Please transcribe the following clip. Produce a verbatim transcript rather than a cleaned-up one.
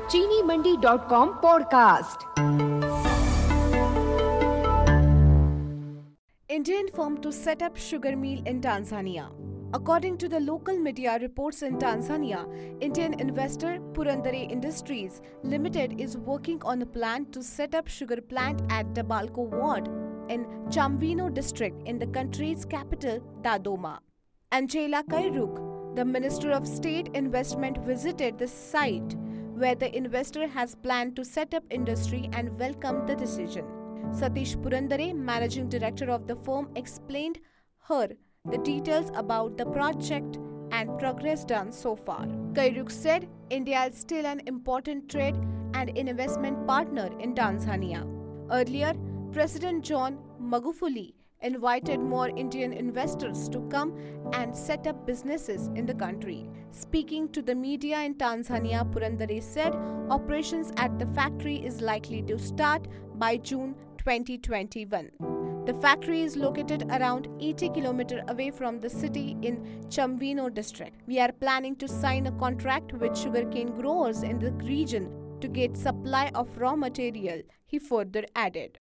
चीनी Mandi dot com podcast. Indian firm to set up sugar mill in Tanzania. According to the local media reports in Tanzania, Indian investor Purandare Industries Limited is working on a plan to set up sugar plant at Dabalko ward in Chamvino district in the country's capital, Dodoma. Angela Kairuk, the Minister of State Investment, visited the site where the investor has planned to set up industry and welcomed the decision. Satish Purandare, managing director of the firm, explained her the details about the project and progress done so far. Kairuk said India is still an important trade and investment partner in Tanzania. Earlier, President John Magufuli invited more Indian investors to come and set up businesses in the country. Speaking to the media in Tanzania, Purandare said operations at the factory is likely to start by June twenty twenty-one. The factory is located around eighty kilometers away from the city in Chamvino district. We are planning to sign a contract with sugarcane growers in the region to get supply of raw material, he further added.